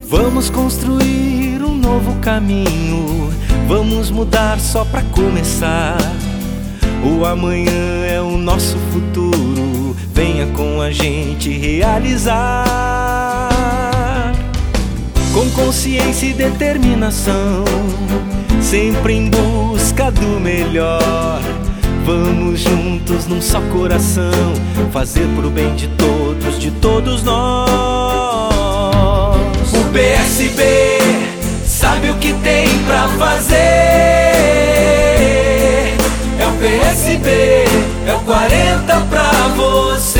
Vamos construir um novo caminho, vamos mudar só pra começar. O amanhã é o nosso futuro, venha com a gente realizar. Com consciência e determinação, sempre em busca do melhor. Vamos juntos num só coração, fazer pro bem de todos nós. O PSB sabe o que tem pra fazer. É o PSB, é o 40 pra você.